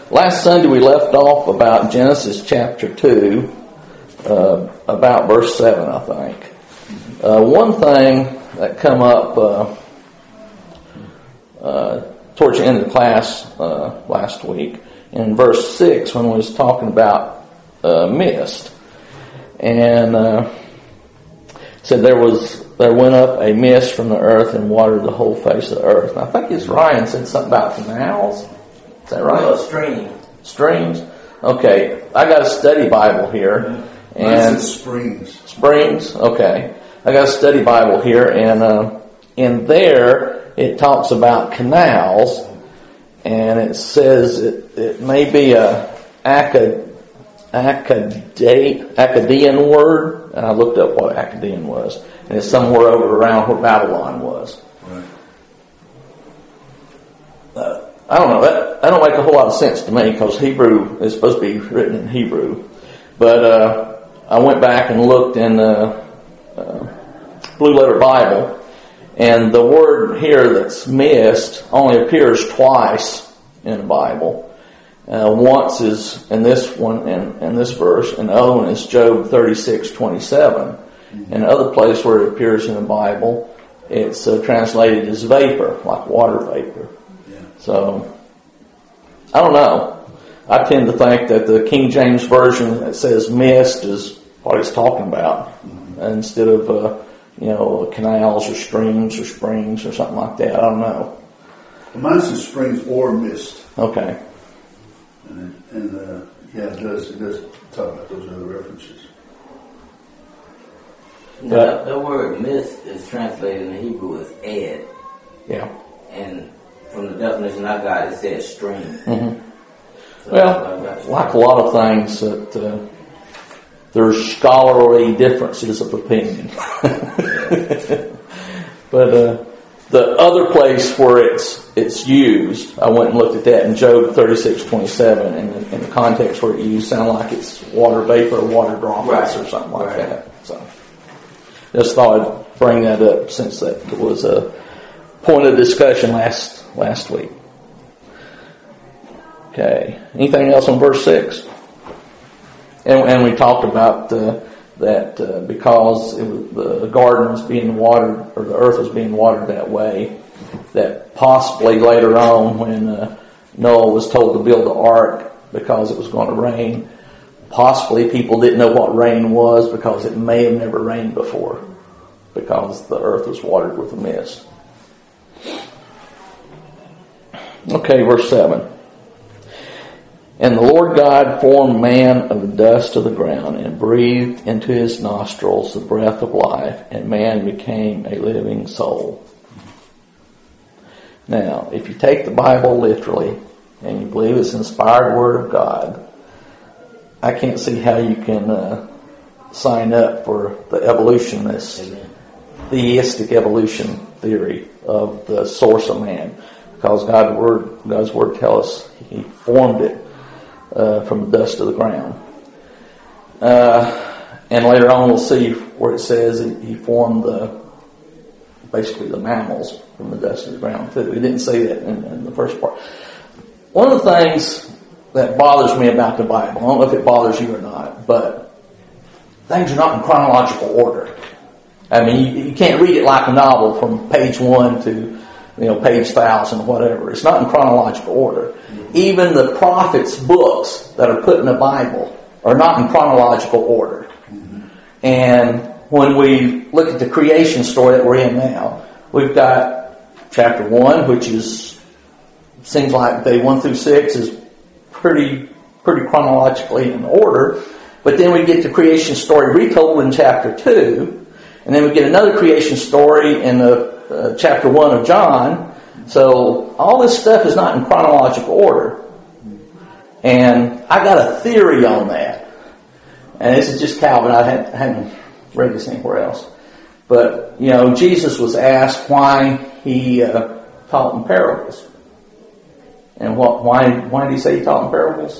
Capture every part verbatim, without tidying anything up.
last Sunday we left off about Genesis chapter two, uh, about verse seven, I think. Uh, one thing that come up uh, uh, towards the end of the class uh, last week, in verse six, when we was talking about uh, mist, and uh, said there was there went up a mist from the earth and watered the whole face of the earth. And I think it's Ryan said something about canals. Is that right? Well, streams. Streams. Okay, I got a study Bible here, Mm-hmm. and springs. Springs. Okay, I got a study Bible here, and uh, in there it talks about canals, and it says it, it may be a acad, acad, Akkadian word, and I looked up what Akkadian was, and it's somewhere over around where Babylon was. Right. Uh, I don't know, that, that don't make a whole lot of sense to me, because Hebrew is supposed to be written in Hebrew. But uh, I went back and looked in the uh, Blue Letter Bible, and the word here that's mist only appears twice in the Bible. Uh, once is in this one, in, in this verse, and the other one is Job thirty-six twenty-seven. And other place where it appears in the Bible, it's uh, translated as vapor, like water vapor. Yeah. So, I don't know. I tend to think that the King James Version that says mist is what he's talking about, mm-hmm. instead of, uh, you know, canals or streams or springs or something like that. I don't know. Well, mine says springs or mist. Okay. And, it, and uh, yeah, it does, it does talk about those other references. Now, the word mist is translated in Hebrew as ed. Yeah. And from the definition I got, it says stream. Mm-hmm. So well, like a lot of things, that uh, there's scholarly differences of opinion. But uh, the other place where it's it's used, I went and looked at that in Job thirty-six twenty-seven, and in the context where it's used, sound like it's water vapor or water droplets right. or something like right. that. So, just thought I'd bring that up since that was a point of discussion last last week. Okay. Anything else on verse six? And, and we talked about uh, that uh, because it was, the garden was being watered, or the earth was being watered that way, that possibly later on when uh, Noah was told to build the ark because it was going to rain, possibly people didn't know what rain was because it may have never rained before, because the earth was watered with a mist. Okay, verse seven. And the Lord God formed man of the dust of the ground and breathed into his nostrils the breath of life, and man became a living soul. Now, if you take the Bible literally and you believe it's inspired word of God, I can't see how you can uh, sign up for the evolutionist, Amen. theistic evolution theory of the source of man, because God's word, God's word tells us He formed it uh, from the dust of the ground. Uh, and later on, we'll see where it says He formed the basically the mammals from the dust of the ground too. He didn't say that in, in the first part. One of the things that bothers me about the Bible, I don't know if it bothers you or not, but things are not in chronological order. I mean, you, you can't read it like a novel from page one to, you know, page thousand or whatever. It's not in chronological order. Mm-hmm. Even the prophets' books that are put in the Bible are not in chronological order. Mm-hmm. And when we look at the creation story that we're in now, we've got chapter one, which is, seems like day one through six is pretty, pretty chronologically in order. But then we get the creation story retold in chapter two, and then we get another creation story in the uh, chapter one of John. So all this stuff is not in chronological order. And I got a theory on that. And this is just Calvin. I hadn't, hadn't read this anywhere else. But, you know, Jesus was asked why he uh, taught in parables. And what, why, why did he say he taught in parables?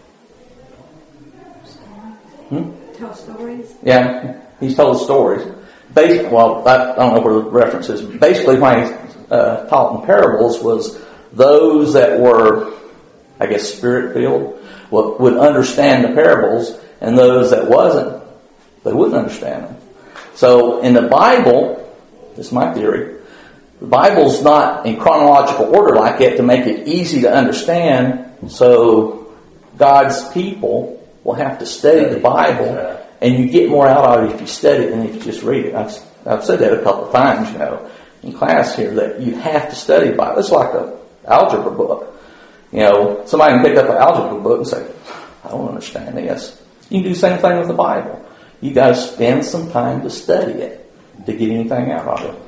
Hmm? Tell stories? Yeah, he's told stories. Basically, well, I, I don't know where the reference is. Basically, why he uh, taught in parables was those that were I guess, spirit-filled, would understand the parables, and those that wasn't, they wouldn't understand them. So in the Bible, this is my theory, the Bible's not in chronological order like that to make it easy to understand, so God's people will have to study the Bible, and you get more out of it if you study it than if you just read it. I've, I've said that a couple of times, you know, in class here, that you have to study the Bible. It's like an algebra book. You know, somebody can pick up an algebra book and say, I don't understand this. You can do the same thing with the Bible. You got to spend some time to study it to get anything out of it.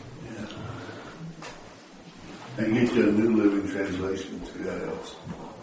Yeah. And get you a New Living Translation too. That helps.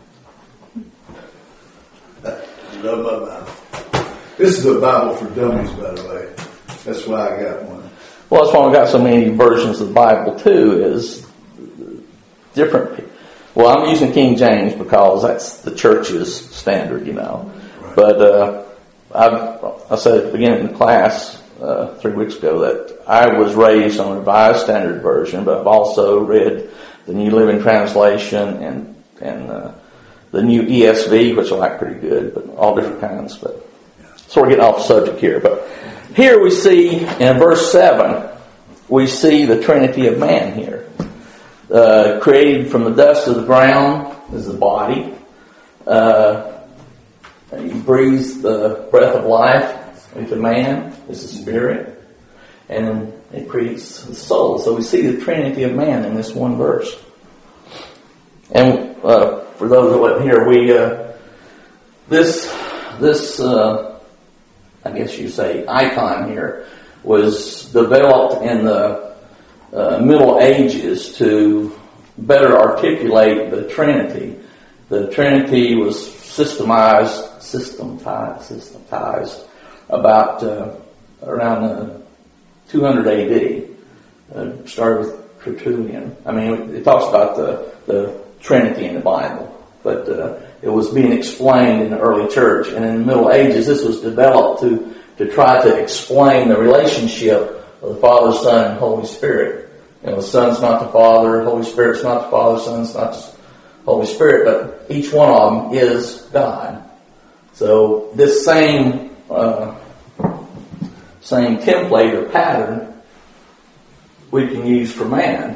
Love my Bible. This is a Bible for dummies, by the way. That's why I got one. Well, that's why we got so many versions of the Bible too. Is different. Well, I'm using King James because that's the church's standard, you know. Right. But uh, I've, I said at the beginning of the class uh, three weeks ago that I was raised on a Revised Standard Version, but I've also read the New Living Translation and and uh, the new E S V, which I like pretty good, but all different kinds. But so we're getting off the subject here. But here we see in verse seven, we see the Trinity of man here. Uh, created from the dust of the ground is the body. Uh, he breathes the breath of life into man is the spirit. And then it creates the soul. So we see the Trinity of man in this one verse. And uh, for those that wasn't here, we uh, this this uh, I guess you say icon here was developed in the Uh, Middle Ages to better articulate the Trinity. The Trinity was systemized, systematized, systematized about uh, around uh, two hundred A D. Uh, started with Tertullian. I mean, it talks about the, the Trinity in the Bible, but uh, it was being explained in the early church. And in the Middle Ages, this was developed to to try to explain the relationship of the Father, Son, and Holy Spirit. You know, the Son's not the Father, Holy Spirit's not the Father, Son's not the Holy Spirit, but each one of them is God. So this same uh, same template or pattern we can use for man.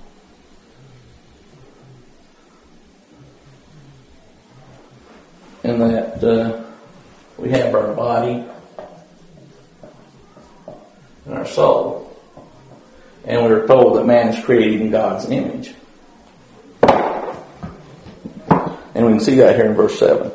In that uh, we have our body and our soul. And we were told that man is created in God's image. And we can see that here in verse seven.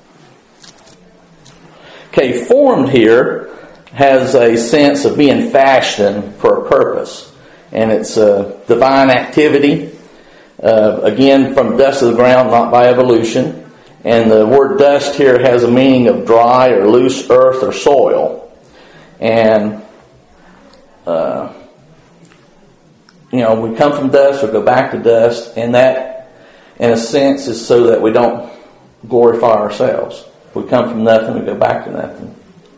Okay, formed here has a sense of being fashioned for a purpose. And it's a divine activity. Uh, again, from dust of the ground, not by evolution. And the word dust here has a meaning of dry or loose earth or soil. And uh, you know, we come from dust, we go back to dust, and that, in a sense, is so that we don't glorify ourselves. We come from nothing, we go back to nothing.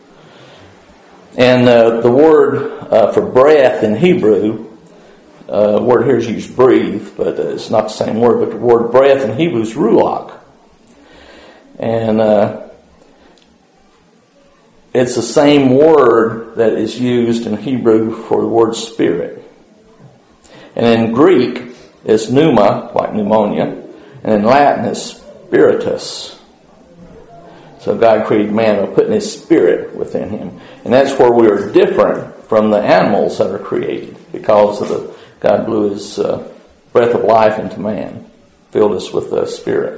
And uh, the word uh, for breath in Hebrew, uh, word here is used breathe, but uh, it's not the same word, but the word breath in Hebrew is ruach. And uh, it's the same word that is used in Hebrew for the word spirit. And in Greek, it's pneuma, like pneumonia. And in Latin, it's spiritus. So God created man by putting his spirit within him. And that's where we are different from the animals that are created. Because of the God blew his uh, breath of life into man. Filled us with the spirit.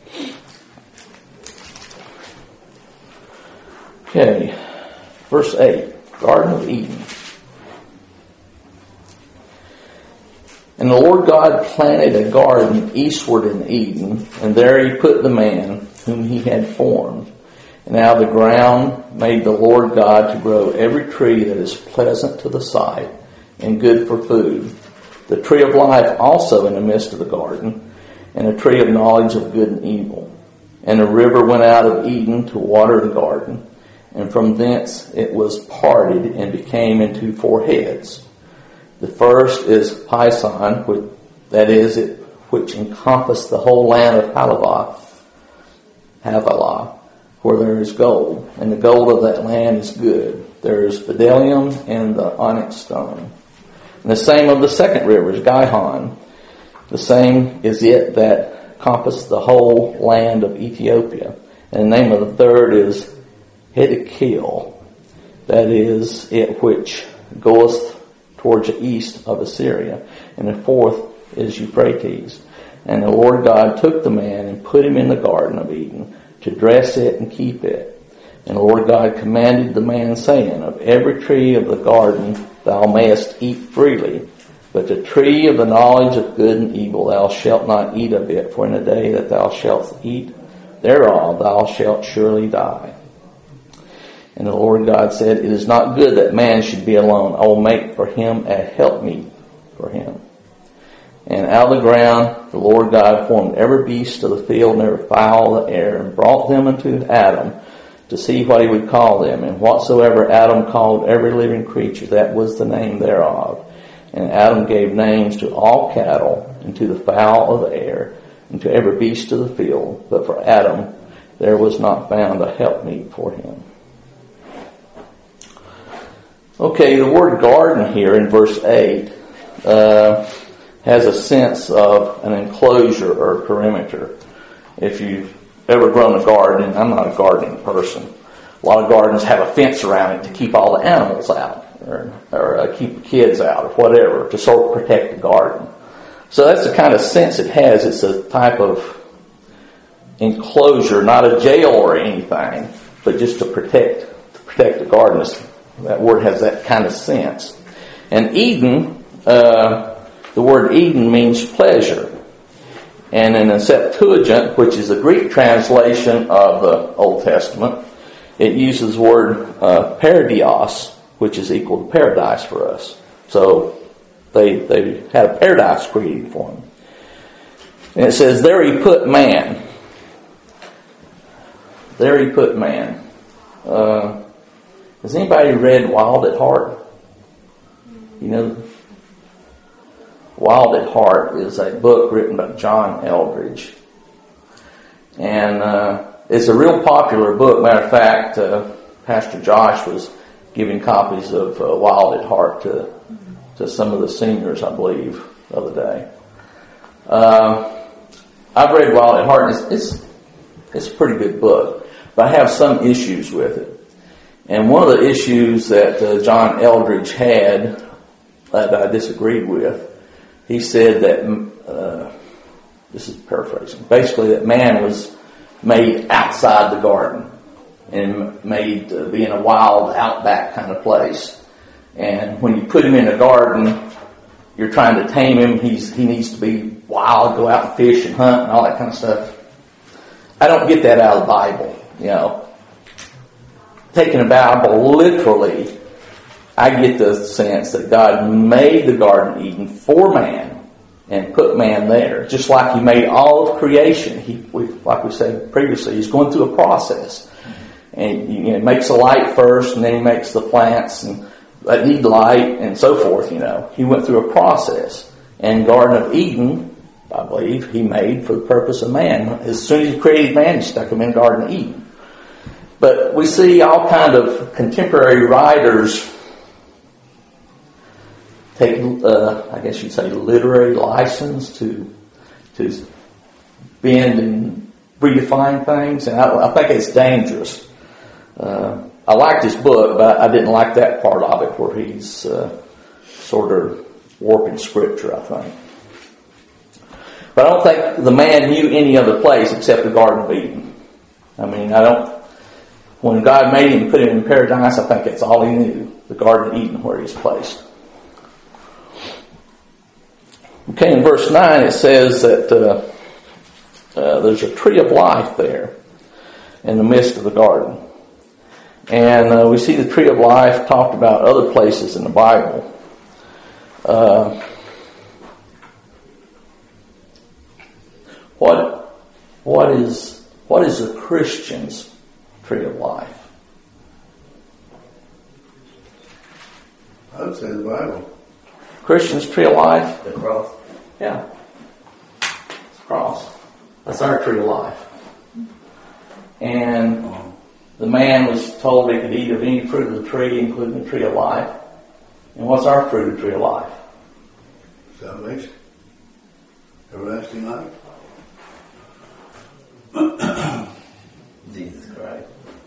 Okay. Verse eight. Garden of Eden. And the Lord God planted a garden eastward in Eden, and there he put the man whom he had formed. And out of the ground made the Lord God to grow every tree that is pleasant to the sight and good for food. The tree of life also in the midst of the garden, and a tree of knowledge of good and evil. And a river went out of Eden to water the garden, and from thence it was parted and became into four heads. The first is Pison, which, that is, it which encompass the whole land of Havilah, Havilah, where there is gold, and the gold of that land is good. There is bdellium and the onyx stone. And the same of the second river is Gihon. The same is it that compass the whole land of Ethiopia. And the name of the third is Hiddekel. That is it which goeth towards the east of Assyria. And the fourth is Euphrates. And the Lord God took the man and put him in the garden of Eden to dress it and keep it. And the Lord God commanded the man, saying, Of every tree of the garden thou mayest eat freely, but the tree of the knowledge of good and evil thou shalt not eat of it, for in the day that thou shalt eat thereof thou shalt surely die. And the Lord God said, It is not good that man should be alone. I will make for him a helpmeet for him. And out of the ground the Lord God formed every beast of the field and every fowl of the air, and brought them unto Adam to see what he would call them. And whatsoever Adam called every living creature, that was the name thereof. And Adam gave names to all cattle, and to the fowl of the air, and to every beast of the field. But for Adam there was not found a helpmeet for him. Okay, the word garden here in verse eight uh, has a sense of an enclosure or perimeter. If you've ever grown a garden, I'm not a gardening person. A lot of gardens have a fence around it to keep all the animals out, or, or uh, keep the kids out, or whatever, to sort of protect the garden. So that's the kind of sense it has. It's a type of enclosure, not a jail or anything, but just to protect to protect the garden. That word has that kind of sense. And Eden, uh, the word Eden means pleasure. And in the Septuagint, which is a Greek translation of the Old Testament, it uses the word uh, paradios, which is equal to paradise for us. So they they had a paradise created for them. And it says, there he put man. There he put man. Uh, has anybody read Wild at Heart? You know, Wild at Heart is a book written by John Eldredge. And uh, it's a real popular book. Matter of fact, uh, Pastor Josh was giving copies of uh, Wild at Heart to to some of the seniors, I believe, the other day. Uh, I've read Wild at Heart, and it's, it's, it's a pretty good book, but I have some issues with it. And one of the issues that uh, John Eldredge had that I disagreed with, he said that, uh, this is paraphrasing, basically that man was made outside the garden and made to be in a wild, outback kind of place. And when you put him in a garden, you're trying to tame him. He's he needs to be wild, go out and fish and hunt and all that kind of stuff. I don't get that out of the Bible, you know. Taking the Bible literally, I get the sense that God made the Garden of Eden for man and put man there, just like He made all of creation. He, we, like we said previously, He's going through a process, and you know, He makes the light first, and then He makes the plants and that need light and so forth. You know, He went through a process, and Garden of Eden, I believe, He made for the purpose of man. As soon as He created man, He stuck him in Garden of Eden. But we see all kind of contemporary writers take, uh, I guess you'd say, literary license to to bend and redefine things, and I, I think it's dangerous. Uh, I liked his book, but I didn't like that part of it where he's uh, sort of warping scripture, I think. But I don't think the man knew any other place except the Garden of Eden. I mean, I don't. When God made him and put him in paradise, I think that's all he knew, the Garden of Eden where he's placed. Okay, in verse nine it says that uh, uh, there's a tree of life there in the midst of the garden. And uh, we see the tree of life talked about other places in the Bible. Uh, what what is what is a Christian's tree of life? I would say the Bible. Christian's tree of life? The cross. Yeah. cross. That's our tree of life. And the man was told he could eat of any fruit of the tree, including the tree of life. And what's our fruit of the tree of life? Salvation. Everlasting life. Jesus Christ.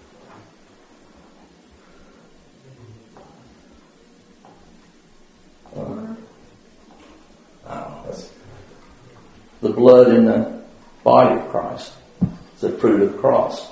Uh, I don't know. That's the blood in the body of Christ. It's the fruit of the cross.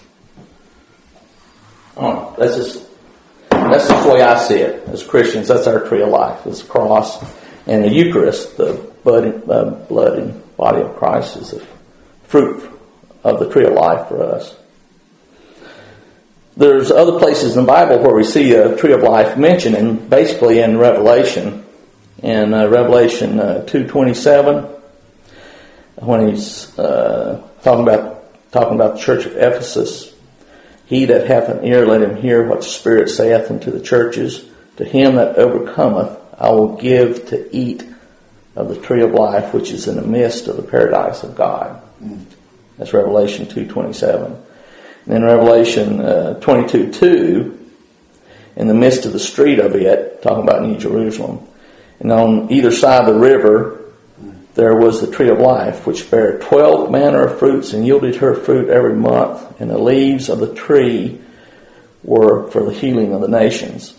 I don't know. That's just that's just the way I see it. As Christians, that's our tree of life. It's the cross and the Eucharist, the blood, uh, blood and body of Christ, is the fruit of the tree of life for us. There's other places in the Bible where we see a tree of life mentioned, and basically in Revelation, in uh, Revelation uh, two twenty-seven, when he's uh, talking about talking about the church of Ephesus. He that hath an ear, let him hear what the Spirit saith unto the churches. To him that overcometh, I will give to eat of the tree of life, which is in the midst of the paradise of God. Mm. That's Revelation two twenty-seven. And in Revelation uh, twenty-two two, in the midst of the street of it, talking about New Jerusalem, and on either side of the river, there was the tree of life, which bare twelve manner of fruits, and yielded her fruit every month. And the leaves of the tree were for the healing of the nations.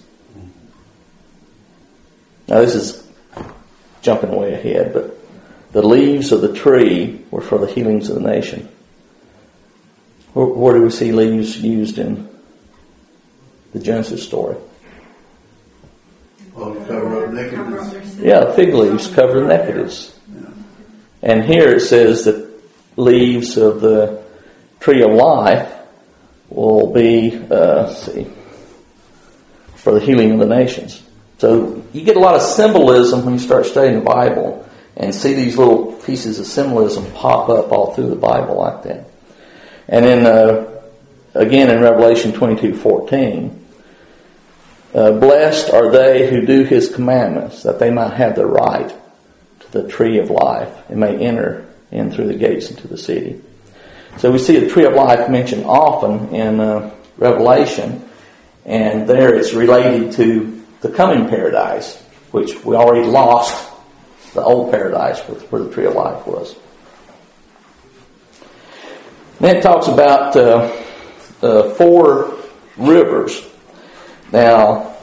Now this is jumping way ahead, but the leaves of the tree were for the healings of the nation. Where, where do we see leaves used in the Genesis story? Oh, to cover up nakedness. Yeah, fig leaves cover nakedness. Yeah. And here it says that leaves of the tree of life will be, uh, let's see, for the healing of the nations. So you get a lot of symbolism when you start studying the Bible and see these little pieces of symbolism pop up all through the Bible like that. And then, uh, again in Revelation twenty-two fourteen, uh, blessed are they who do his commandments, that they might have the right to the tree of life and may enter in through the gates into the city. So we see the tree of life mentioned often in uh, Revelation, and there it's related to the coming paradise, which we already lost the old paradise where the tree of life was. Then it talks about uh, uh, four rivers. Now,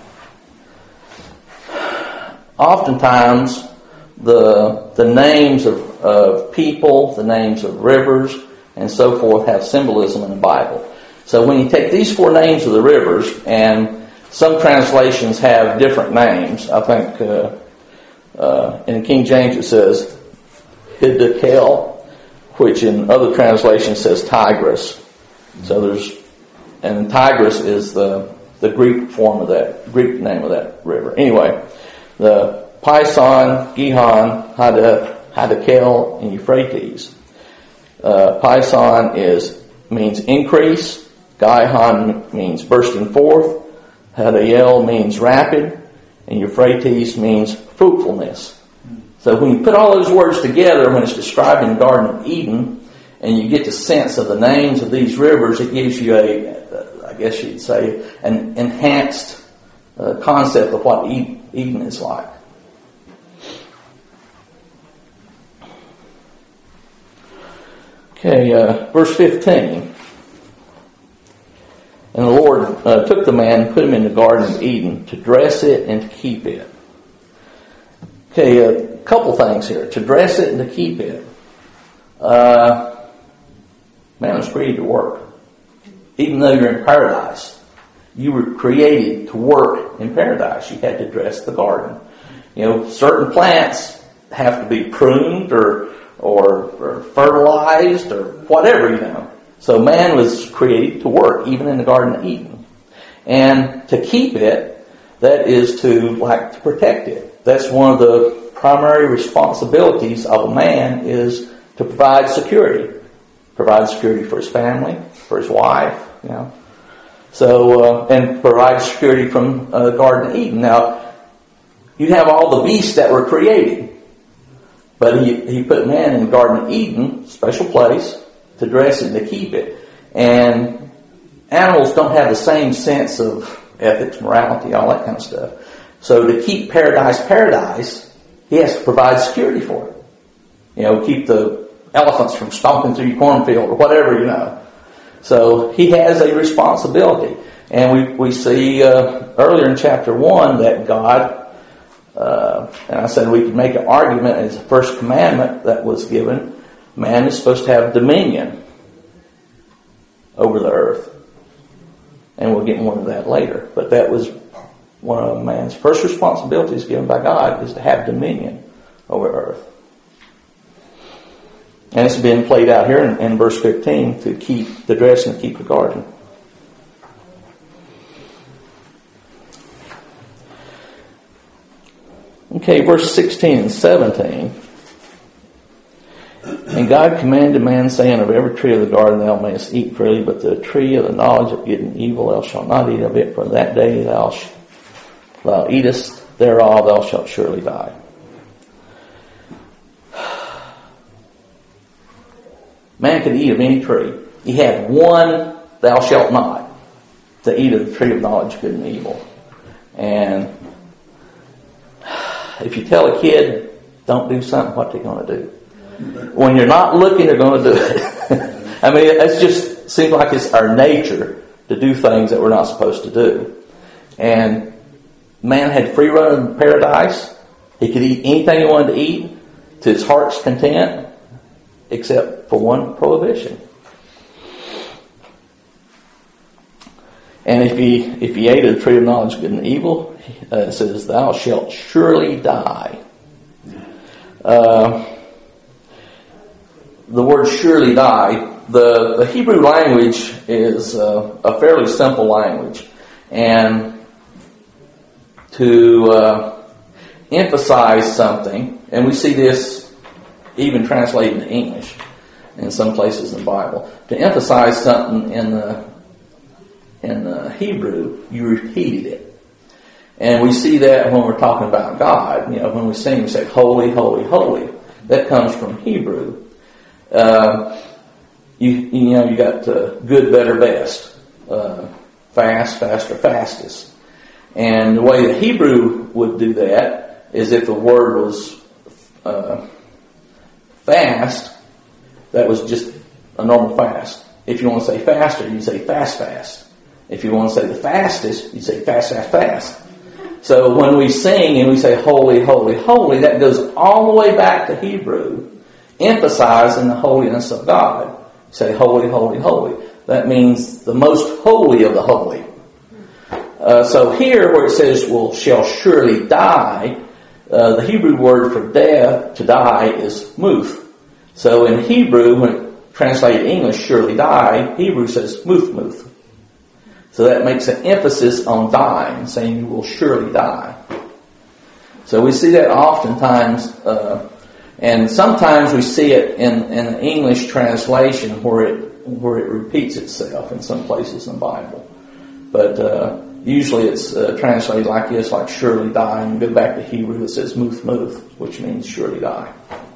oftentimes the the names of, of people, the names of rivers, and so forth have symbolism in the Bible. So when you take these four names of the rivers, and some translations have different names. I think uh, uh, in the King James it says Hiddekel, which in other translations says Tigris. So there's, and Tigris is the the Greek form of that, Greek name of that river. Anyway, the Pison, Gihon, Hiddekel, and Euphrates. Uh, Pison is means increase. Gihon means bursting forth. Hiddekel means rapid, and Euphrates means fruitfulness. So when you put all those words together, when it's described in the Garden of Eden, and you get the sense of the names of these rivers, it gives you a, I guess you'd say, an enhanced uh, concept of what Eden is like. Okay, uh, verse fifteen. And the Lord uh, took the man and put him in the Garden of Eden to dress it and to keep it. Okay, a couple things here. To dress it and to keep it. Uh, man was created to work. Even though you're in paradise, you were created to work in paradise. You had to dress the garden. You know, certain plants have to be pruned or, or, or fertilized or whatever, you know. So man was created to work, even in the Garden of Eden. And to keep it, that is to, like, to protect it. That's one of the primary responsibilities of a man, is to provide security. Provide security for his family, for his wife, you know. So, uh, and provide security from uh, the Garden of Eden. Now, you have all the beasts that were created. But he, he put man in the Garden of Eden, special place, to dress it and to keep it. And animals don't have the same sense of ethics, morality, all that kind of stuff. So to keep paradise paradise, he has to provide security for it. You know, keep the elephants from stomping through your cornfield or whatever, you know. So he has a responsibility. And we, we see uh, earlier in chapter one that God, uh, and I said we could make an argument as the first commandment that was given, man is supposed to have dominion over the earth. And we'll get more into that later. But that was one of man's first responsibilities given by God, is to have dominion over earth. And it's been played out here in, in verse fifteen, to keep the dress and keep the garden. Okay, verse sixteen and seventeen. And God commanded man, saying, of every tree of the garden thou mayest eat freely, but the tree of the knowledge of good and evil thou shalt not eat of it, for that day thou, sh- thou eatest thereof, thou shalt surely die. Man could eat of any tree. He had one thou shalt not, to eat of the tree of knowledge of good and evil. And if you tell a kid, don't do something, what they're going to do? When you're not looking, they're going to do it. I mean, it just seems like it's our nature to do things that we're not supposed to do. And man had free run in paradise. He could eat anything he wanted to eat to his heart's content, except for one prohibition. And if he if he ate of the tree of knowledge of good and evil, uh, it says, thou shalt surely die. Uh, the word surely die, the, the Hebrew language is uh, a fairly simple language. And to uh, emphasize something, and we see this even translated into English in some places in the Bible, to emphasize something in the, in the Hebrew, you repeated it. And we see that when we're talking about God. You know, when we sing, we say, holy, holy, holy. That comes from Hebrew. Uh, you, you know, you got uh, good, better, best. Uh, fast, faster, fastest. And the way the Hebrew would do that is if the word was uh, fast, that was just a normal fast. If you want to say faster, you say fast, fast. If you want to say the fastest, you say fast, fast, fast. So when we sing and we say holy, holy, holy, that goes all the way back to Hebrew, emphasizing the holiness of God. You say holy, holy, holy. That means the most holy of the holy. Uh, so here where it says, well, shall surely die, uh, the Hebrew word for death, to die, is muth. So in Hebrew, when it translated English, surely die, Hebrew says muth, muth. So that makes an emphasis on dying, saying you will surely die. So we see that oftentimes, uh, and sometimes we see it in, in an English translation where it where it repeats itself in some places in the Bible. But uh, usually it's uh, translated like this, like surely die, and go back to Hebrew, it says muth, muth, which means surely die.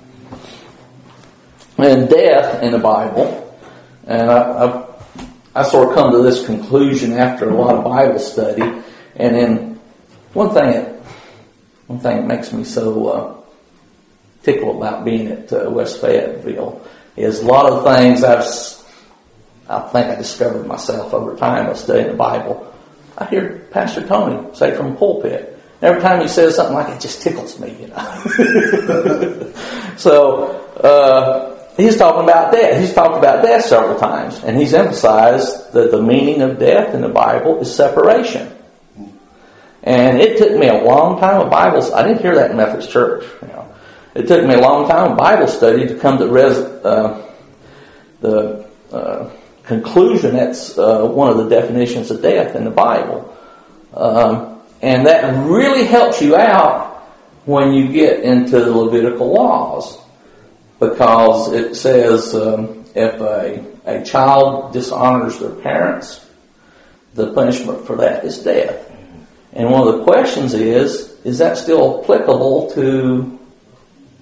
And death in the Bible, and I, I've I sort of come to this conclusion after a lot of Bible study, and then one thing that, one thing that makes me so uh, tickled about being at uh, West Fayetteville is a lot of things I've, I think I discovered myself over time of studying the Bible. I hear Pastor Tony say from the pulpit. Every time he says something like it, just tickles me, you know. so, uh, He's talking about death. He's talked about death several times. And he's emphasized that the meaning of death in the Bible is separation. And it took me a long time of Bible study. I didn't hear that in Methodist Church. You know. It took me a long time of Bible study to come to res, uh, the uh, conclusion that's uh, one of the definitions of death in the Bible. Um, and that really helps you out when you get into the Levitical laws. Because it says um, if a, a child dishonors their parents, the punishment for that is death. And one of the questions is, is that still applicable to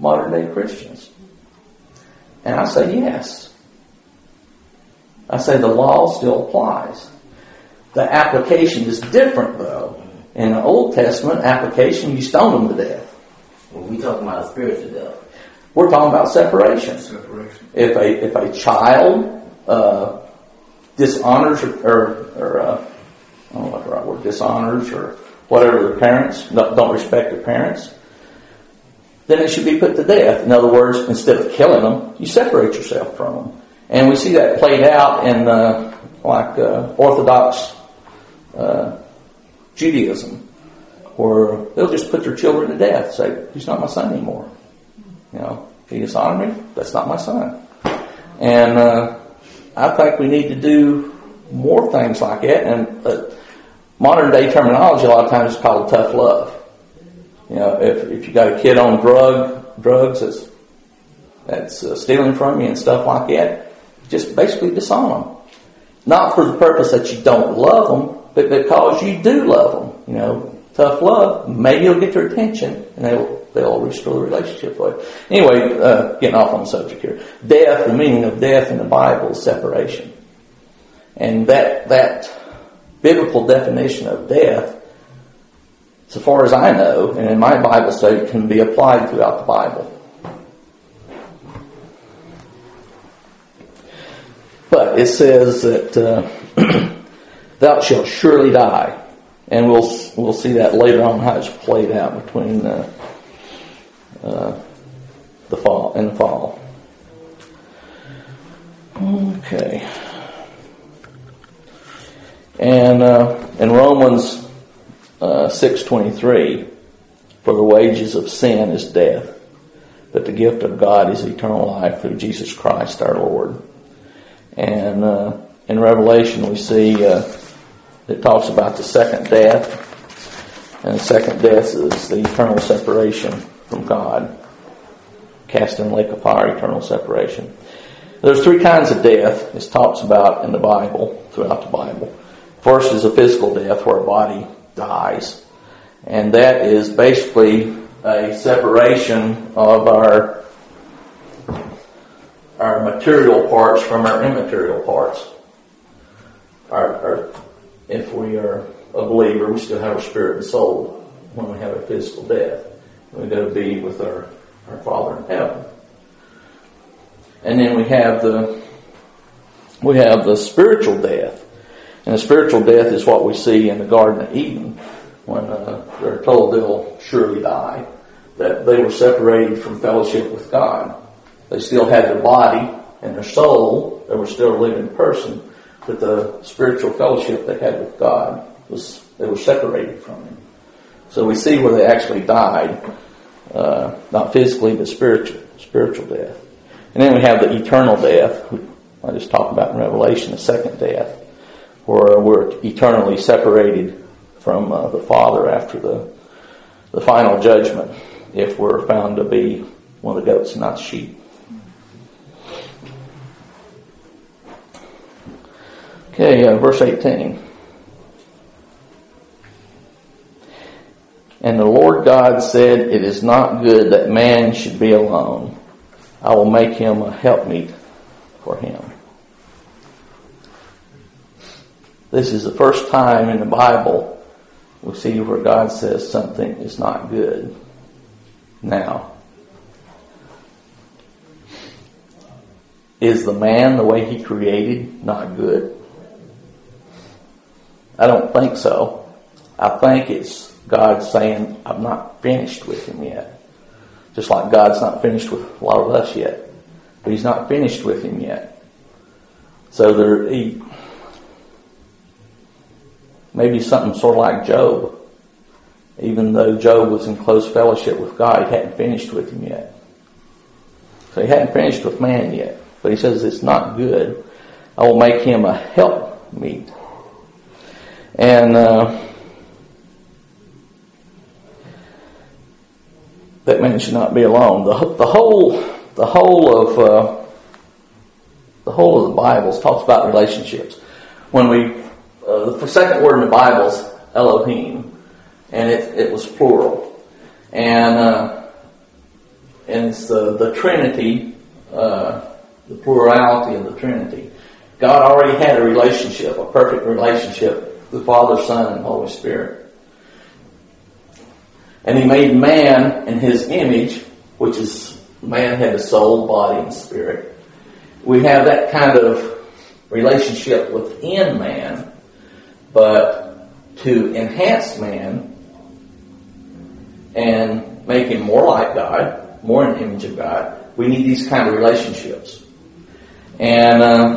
modern day Christians? And I say yes. I say the law still applies. The application is different though. In the Old Testament application, you stone them to death. Well, we talking about spiritual death. We're talking about separation. Separation. If a if a child uh, dishonors or, or, or uh, I don't know what the right word, dishonors or whatever the parents, don't respect their parents, then it should be put to death. In other words, instead of killing them, you separate yourself from them. And we see that played out in uh, like uh, Orthodox uh, Judaism, where they'll just put their children to death. Say, he's not my son anymore. You know, he dishonored me, that's not my son. And uh, I think we need to do more things like that. And uh, modern day terminology a lot of times is called tough love. You know, if if you got a kid on drug drugs that's that's uh, stealing from you and stuff like that, just basically disown them. Not for the purpose that you don't love them, but because you do love them. You know, tough love, maybe you'll get their attention and they'll they'll restore the relationship for you. Anyway, uh, getting off on the subject here. Death, the meaning of death in the Bible is separation. And that that biblical definition of death, so far as I know, and in my Bible study, can be applied throughout the Bible. But it says that uh, thou shalt surely die. And we'll we'll see that later on how it's played out between uh, uh, the fall and the fall. Okay. And uh, in Romans uh, six twenty-three, for the wages of sin is death, but the gift of God is eternal life through Jesus Christ our Lord. And uh, in Revelation we see uh, it talks about the second death. And the second death is the eternal separation from God. Cast in the lake of fire, eternal separation. There's three kinds of death it talks about in the Bible, throughout the Bible. First is a physical death where a body dies. And that is basically a separation of our our material parts from our immaterial parts. Our, our, if we are a believer, we still have our spirit and soul when we have a physical death. We go to be with our, our Father in heaven. And then we have the we have the spiritual death. And the spiritual death is what we see in the Garden of Eden when uh, they're told they'll surely die. That they were separated from fellowship with God. They still had their body and their soul. They were still a living person. But the spiritual fellowship they had with God was, they were separated from Him. So we see where they actually died, uh, not physically, but spiritual, spiritual death. And then we have the eternal death. I just talked about in Revelation, the second death, where we're eternally separated from uh, the Father after the the final judgment, if we're found to be one of the goats and not the sheep. Okay, uh, verse eighteen. And the Lord God said, it is not good that man should be alone. I will make him a helpmeet for him. This is the first time in the Bible we see where God says something is not good. Now, is the man the way he created not good? I don't think so. I think it's God saying, I'm not finished with him yet. Just like God's not finished with a lot of us yet. But He's not finished with him yet. So there, he, maybe something sort of like Job. Even though Job was in close fellowship with God, he hadn't finished with him yet. So he hadn't finished with man yet. But he says it's not good. I will make him a helpmeet. And uh, that man should not be alone. The, the whole, the whole of uh, the whole of the Bible talks about relationships. When we uh, the second word in the Bible is Elohim, and it, it was plural. And uh, and it's the, the Trinity, uh, the plurality of the Trinity. God already had a relationship, a perfect relationship, the Father, Son, and Holy Spirit. And He made man in His image, which is, man had a soul, body, and spirit. We have that kind of relationship within man, but to enhance man and make him more like God, more in the image of God, we need these kind of relationships. And uh,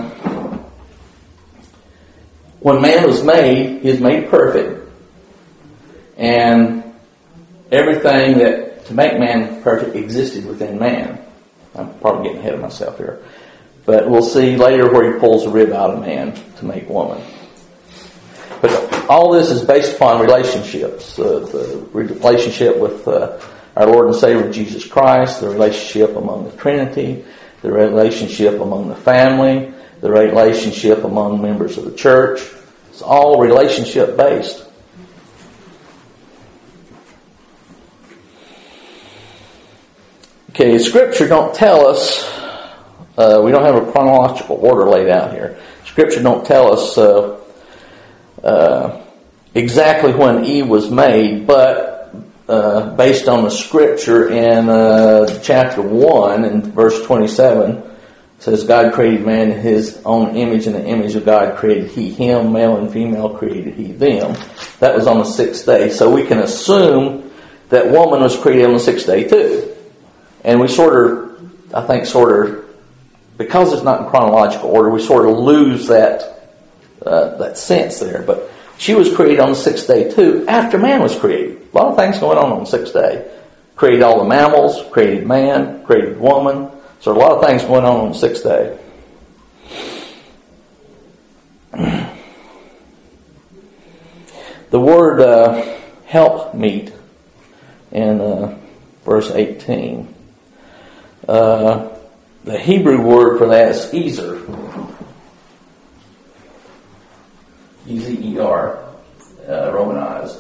when man was made, he was made perfect. And everything that to make man perfect existed within man. I'm probably getting ahead of myself here. But we'll see later where he pulls a rib out of man to make woman. But all this is based upon relationships. Uh, the relationship with uh, our Lord and Savior Jesus Christ, the relationship among the Trinity, the relationship among the family, the relationship among members of the church. It's all relationship based. Okay, Scripture don't tell us, uh, we don't have a chronological order laid out here. Scripture don't tell us uh, uh, exactly when Eve was made, but uh, based on the Scripture in uh, chapter one and verse twenty-seven, it says, God created man in His own image, in the image of God created He him, male and female created He them. That was on the sixth day. So we can assume that woman was created on the sixth day too. And we sort of, I think sort of, because it's not in chronological order, we sort of lose that uh, that sense there. But she was created on the sixth day too, after man was created. A lot of things going on on the sixth day. Created all the mammals, created man, created woman. So a lot of things going on on the sixth day. The word uh, help meet in uh, verse eighteen. Uh, the Hebrew word for that is Ezer. E Z E R, uh, Romanized.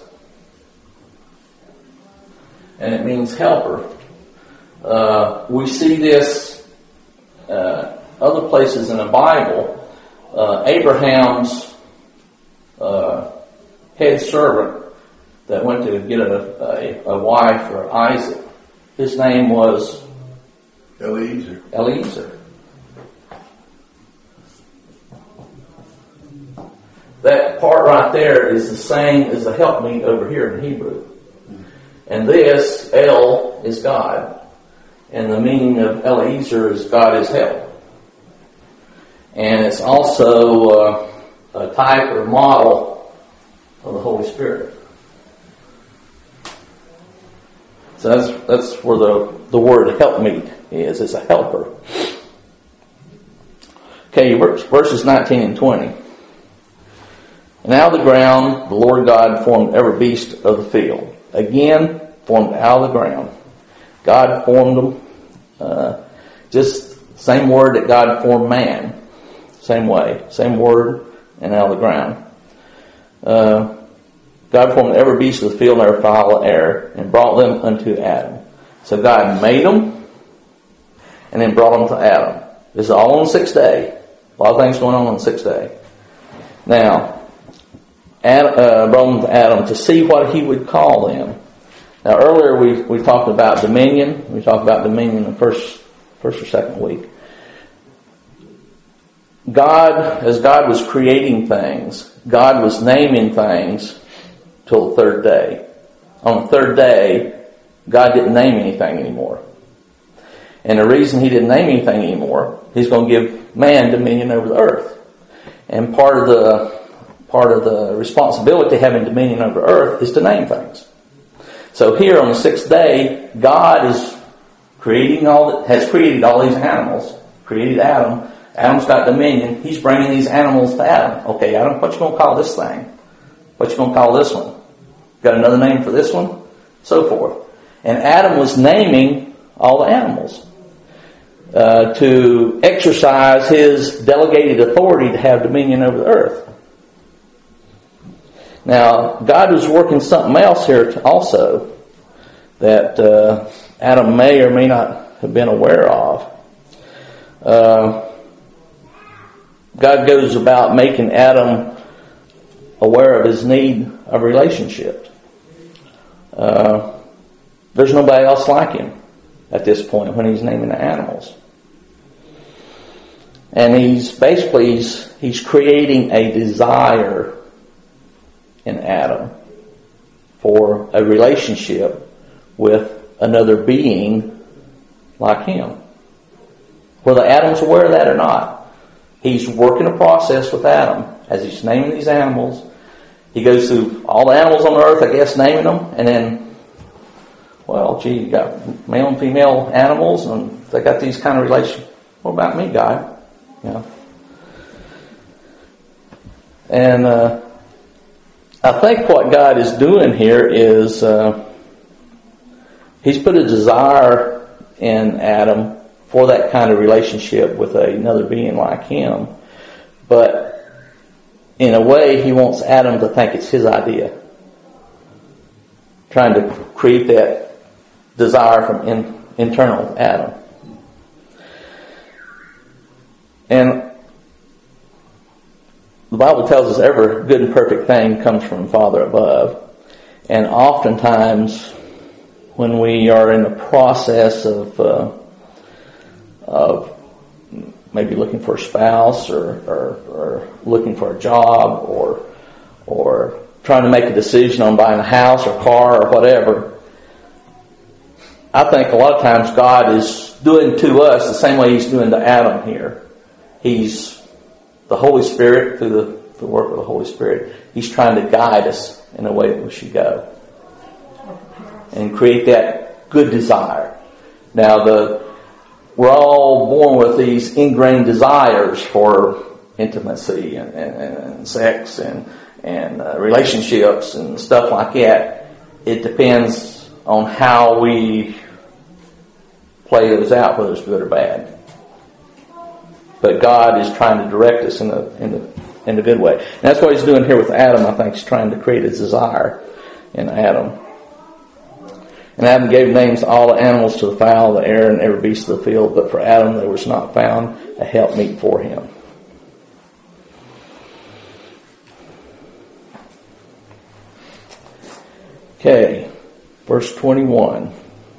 And it means helper. Uh, we see this uh, other places in the Bible. Uh, Abraham's uh, head servant that went to get a, a, a wife for Isaac, his name was Eliezer. Eliezer. That part right there is the same as the helpmeet over here in Hebrew. And this, El, is God. And the meaning of Eliezer is God is help. And it's also uh, a type or model of the Holy Spirit. So that's that's where the, the word helpmeet is. It's a helper. Okay, verses nineteen and twenty. And out of the ground the Lord God formed every beast of the field. Again, formed out of the ground. God formed them. Uh, just same word that God formed man. Same way. Same word and out of the ground. Uh, God formed every beast of the field and every fowl of the air and brought them unto Adam. So God made them and then brought them to Adam. This is all on the sixth day. A lot of things going on on the sixth day. Now, Adam, uh, brought them to Adam to see what he would call them. Now earlier we, we talked about dominion. We talked about dominion the first, first or second week. God, as God was creating things, God was naming things till the third day. On the third day, God didn't name anything anymore. And the reason He didn't name anything anymore, He's going to give man dominion over the earth. And part of the part of the responsibility of having dominion over the earth is to name things. So here on the sixth day, God is creating all that has created all these animals. Created Adam. Adam's got dominion. He's bringing these animals to Adam. Okay, Adam, what you going to call this thing? What you going to call this one? Got another name for this one? So forth. And Adam was naming all the animals uh, to exercise his delegated authority to have dominion over the earth. Now, God was working something else here also that uh, Adam may or may not have been aware of. Uh, God goes about making Adam aware of his need of relationship. Uh, there's nobody else like him at this point when he's naming the animals. And he's basically, he's, he's creating a desire in Adam for a relationship with another being like him. Whether Adam's aware of that or not, he's working a process with Adam as he's naming these animals. He goes through all the animals on the earth, I guess, naming them, and then, well, gee, you got male and female animals, and they got these kind of relations. What about me, God? You know? And uh, I think what God is doing here is uh, He's put a desire in Adam for that kind of relationship with another being like him. But in a way, He wants Adam to think it's his idea. Trying to create that desire from in, internal Adam. And the Bible tells us every good and perfect thing comes from the Father above. And oftentimes, when we are in the process of uh, of maybe looking for a spouse or, or, or looking for a job or or trying to make a decision on buying a house or car or whatever, I think a lot of times God is doing to us the same way He's doing to Adam here. He's the Holy Spirit, through the, the work of the Holy Spirit, He's trying to guide us in the way that we should go and create that good desire. Now, the we're all born with these ingrained desires for intimacy and, and, and sex and, and uh, relationships and stuff like that. It depends on how we play those out, whether it's good or bad. But God is trying to direct us in a in a in a good way. And that's what He's doing here with Adam. I think He's trying to create a desire in Adam. And Adam gave names to all the animals, to the fowl, the air, and every beast of the field. But for Adam there was not found a helpmeet for him. Okay, verse twenty-one.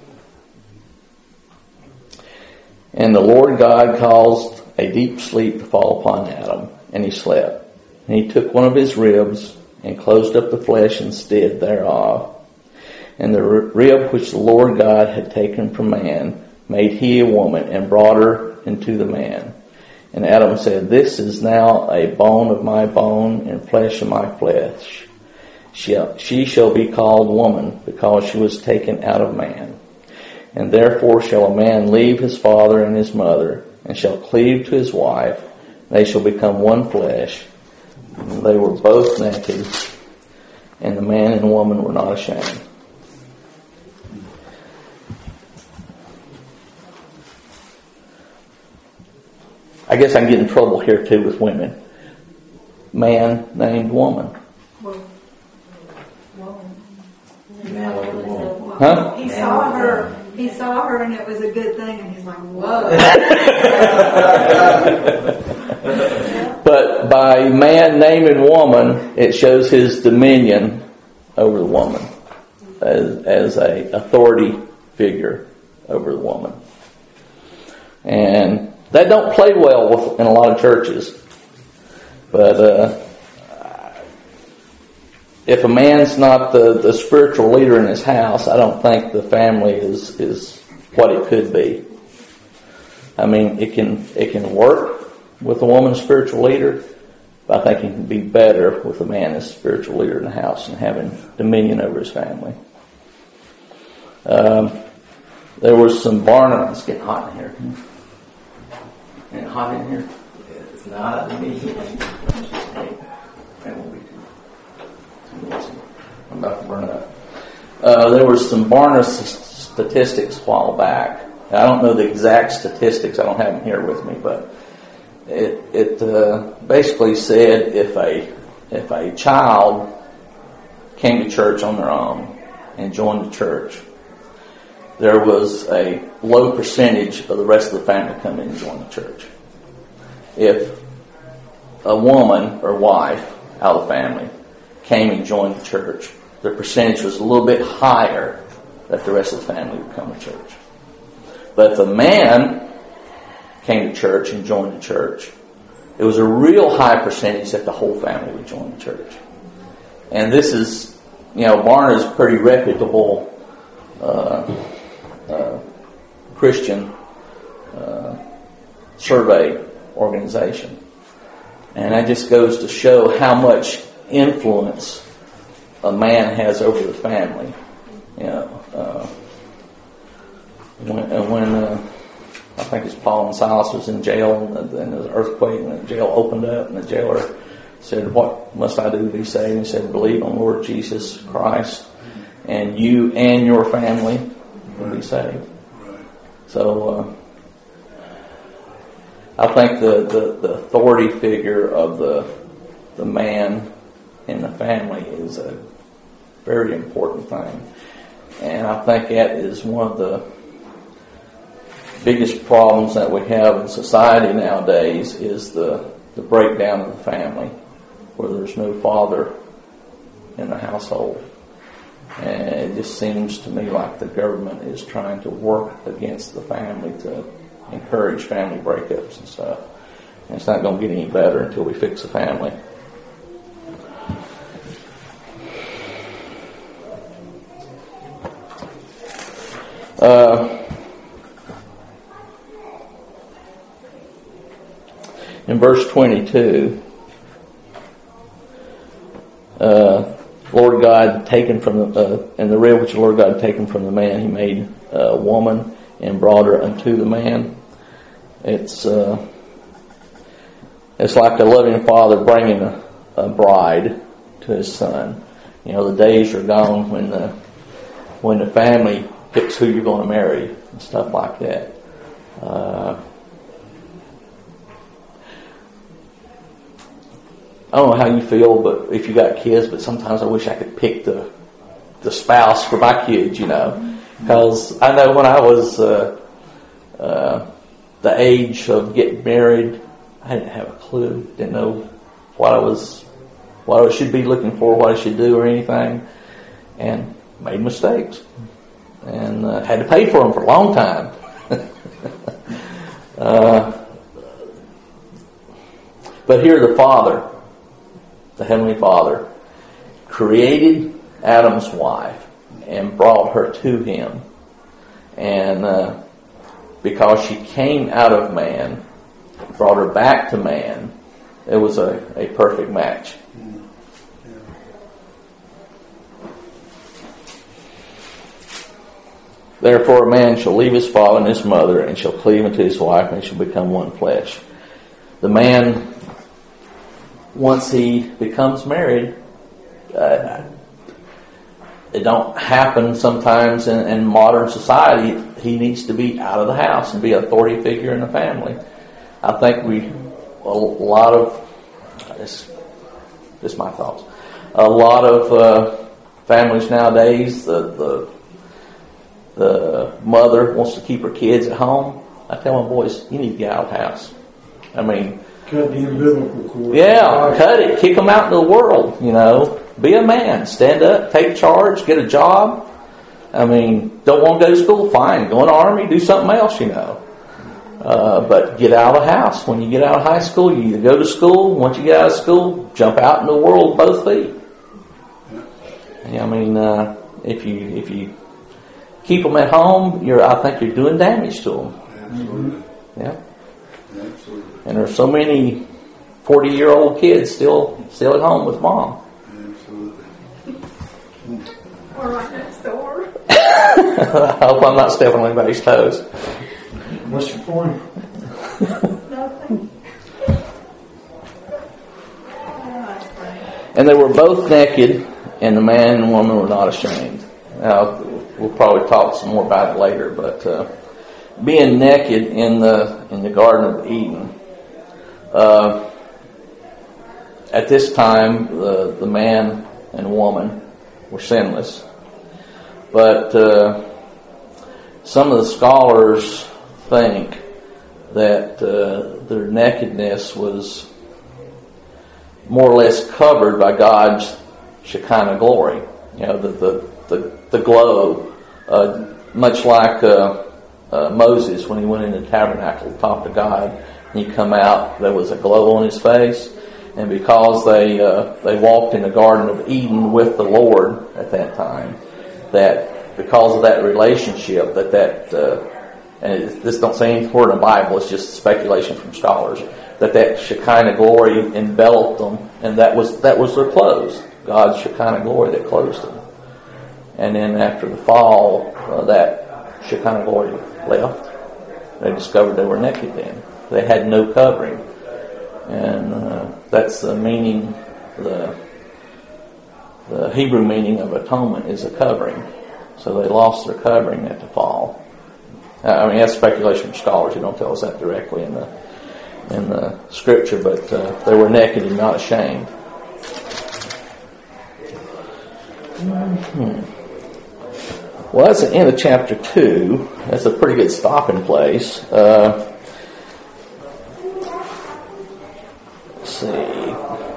And the Lord God caused a deep sleep to fall upon Adam, and he slept. And He took one of his ribs and closed up the flesh instead thereof. And the rib which the Lord God had taken from man made He a woman and brought her into the man. And Adam said, This is now a bone of my bone and flesh of my flesh. She, she shall be called woman, because she was taken out of man. And therefore shall a man leave his father and his mother, and shall cleave to his wife. They shall become one flesh. And they were both naked, and the man and woman were not ashamed. I guess I can get in trouble here too with women. Man named woman. Huh? He saw her. He saw her, and it was a good thing. And he's like, "Whoa!" But by man naming woman, it shows his dominion over the woman as, as a authority figure over the woman, and that don't play well with, in a lot of churches. But uh, if a man's not the, the spiritual leader in his house, I don't think the family is, is what it could be. I mean, it can it can work with a woman as spiritual leader, but I think it can be better with a man as spiritual leader in the house and having dominion over his family. Um, there was some barn. It's getting hot in here. Is it hot in here? It's not to me. That won't be too noisy. I'm about to burn it up. Uh, there was some Barna statistics a while back. I don't know the exact statistics. I don't have them here with me, but it it uh, basically said if a if a child came to church on their own and joined the church, there was a low percentage of the rest of the family come in and join the church. If a woman or wife out of the family came and joined the church, the percentage was a little bit higher that the rest of the family would come to church. But if a man came to church and joined the church, it was a real high percentage that the whole family would join the church. And this is, you know, Barna's a pretty reputable uh, uh, Christian uh, survey organization. And that just goes to show how much influence a man has over the family. You know, uh, when, uh, when uh, I think it's Paul and Silas was in jail, and then there was an earthquake, and the jail opened up, and the jailer said, "What must I do to be saved?" And he said, "Believe on Lord Jesus Christ, and you and your family will be saved." So uh, I think the, the, the authority figure of the the man in the family is a very important thing. And I think that is one of the biggest problems that we have in society nowadays is the, the breakdown of the family, where there's no father in the household. And it just seems to me like the government is trying to work against the family to encourage family breakups and stuff. And it's not going to get any better until we fix the family. Uh, in verse twenty-two, uh, Lord God taken from the, uh, and the rib which the Lord God had taken from the man, He made a woman and brought her unto the man. It's uh, it's like a loving father bringing a, a bride to his son. You know, the days are gone when the when the family picks who you're going to marry and stuff like that. Uh, I don't know how you feel, but if you got kids, but sometimes I wish I could pick the the spouse for my kids, you know, because I know when I was uh, uh, the age of getting married, I didn't have a clue, didn't know what I was, what I should be looking for, what I should do, or anything, and made mistakes. And uh, had to pay for them for a long time. uh, but here the Father, the Heavenly Father, created Adam's wife and brought her to him. And uh, because she came out of man, brought her back to man, it was a, a perfect match. Therefore a man shall leave his father and his mother, and shall cleave unto his wife, and they shall become one flesh. The man, once he becomes married, uh, it don't happen sometimes in, in modern society. He needs to be out of the house and be an authority figure in the family. I think we, a lot of, this, this is my thoughts, a lot of uh, families nowadays, the, the The mother wants to keep her kids at home. I tell my boys, you need to get out of the house. I mean, cut the umbilical cord. Yeah, cut it. Kick them out into the world. You know, be a man. Stand up. Take charge. Get a job. I mean, don't want to go to school? Fine. Go in the army. Do something else. You know, uh, but get out of the house. When you get out of high school, you either go to school. Once you get out of school, jump out in the world with both feet. I mean, uh, if you if you keep them at home, you're, I think you're doing damage to them. Absolutely. Yeah. Absolutely. And there's so many forty-year-old kids still still at home with mom. Absolutely. Or right next door. I hope I'm not stepping on anybody's toes. What's your point? Nothing. And they were both naked, and the man and woman were not ashamed. Now, we'll probably talk some more about it later, but uh, being naked in the in the Garden of Eden, uh, at this time, the the man and woman were sinless, but uh, some of the scholars think that uh, their nakedness was more or less covered by God's Shekinah glory. You know, the the the, the glow, uh, much like uh, uh, Moses when he went in the tabernacle to talk to God, and he come out, there was a glow on his face, and because they uh, they walked in the Garden of Eden with the Lord at that time, that because of that relationship, that that uh, and it, this don't say anything in the Bible, it's just speculation from scholars, that that Shekinah glory enveloped them, and that was that was their clothes, God's Shekinah glory that clothed them. And then after the fall, uh, that Shekinah glory left. They discovered they were naked then. They had no covering. And uh, that's the meaning, the the Hebrew meaning of atonement is a covering. So they lost their covering at the fall. I mean, that's speculation from scholars who don't tell us that directly in the in the scripture, but uh, they were naked and not ashamed. Mm-hmm. Well, that's the end of chapter two. That's a pretty good stopping place. Uh, let's see.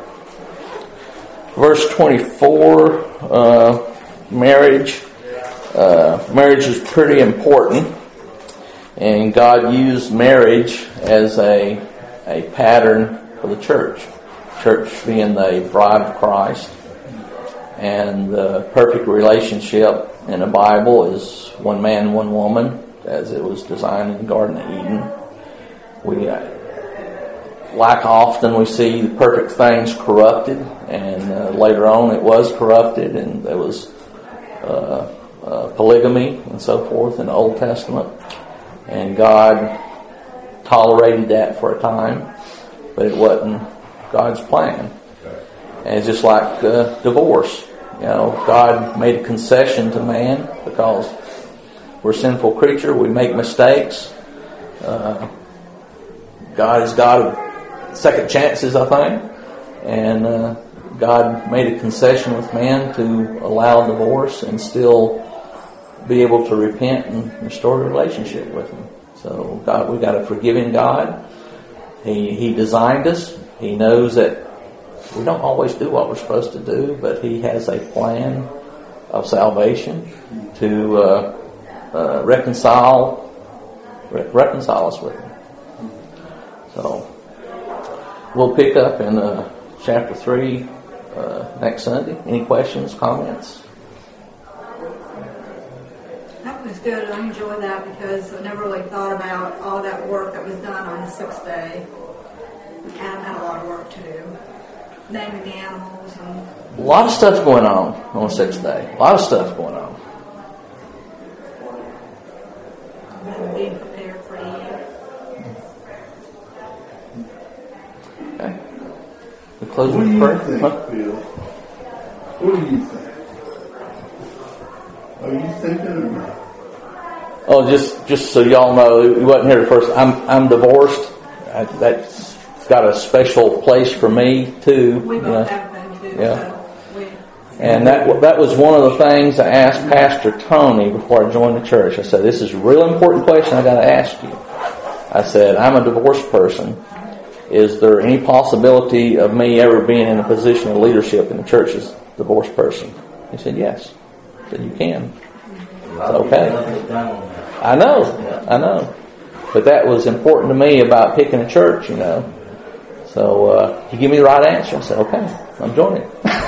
Verse twenty-four, uh, marriage. Uh, marriage is pretty important. And God used marriage as a a pattern for the church. Church being the bride of Christ. And the perfect relationship in the Bible is one man, one woman, as it was designed in the Garden of Eden. We, uh, like often, we see the perfect things corrupted, and uh, later on it was corrupted, and there was uh, uh, polygamy and so forth in the Old Testament. And God tolerated that for a time, but it wasn't God's plan. And it's just like uh, divorce. You know, God made a concession to man because we're a sinful creature. We make mistakes. Uh, God is God of second chances, I think. And uh, God made a concession with man to allow divorce and still be able to repent and restore a relationship with Him. So God, we got a forgiving God. He He designed us. He knows that we don't always do what we're supposed to do, but He has a plan of salvation to uh, uh, reconcile re- reconcile us with Him. So we'll pick up in uh, chapter three uh, next Sunday. Any questions, comments? That was good. I enjoyed that because I never really thought about all that work that was done on the sixth day. Adam had a lot of work to do. Naming the animals and... A lot of stuff going on on the sixth day. A lot of stuff going on. And being prepared for Eve. Okay. We close What do with you prayer. think, Huh? Bill? What do you think? Are you thinking or not? Oh, just just so y'all know, you wasn't here at first. I'm I'm divorced. I, that's got a special place for me too. We both you know. have them too. Yeah. So we, And that that was one of the things I asked Pastor Tony before I joined the church. I said, "This is a real important question I got to ask you." I said, "I'm a divorced person. Is there any possibility of me ever being in a position of leadership in the church as a divorced person?" He said, "Yes." I said, "You can." It's okay. I know, I know. But that was important to me about picking a church, you know. So uh, he gave me the right answer. I said, "Okay, I'm joining."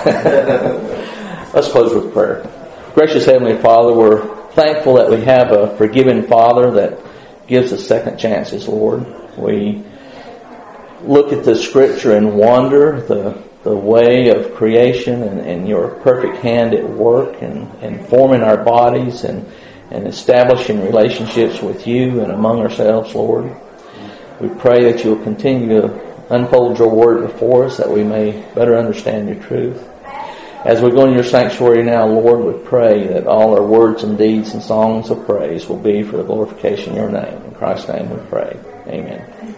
Let's close with prayer. Gracious Heavenly Father, we're thankful that we have a forgiving Father that gives us second chances, Lord. We look at the Scripture and wonder the the way of creation and, and your perfect hand at work and, and forming our bodies and, and establishing relationships with you and among ourselves, Lord. We pray that you'll continue to unfold your word before us that we may better understand your truth. As we go into your sanctuary now, Lord, we pray that all our words and deeds and songs of praise will be for the glorification of your name. In Christ's name we pray. Amen.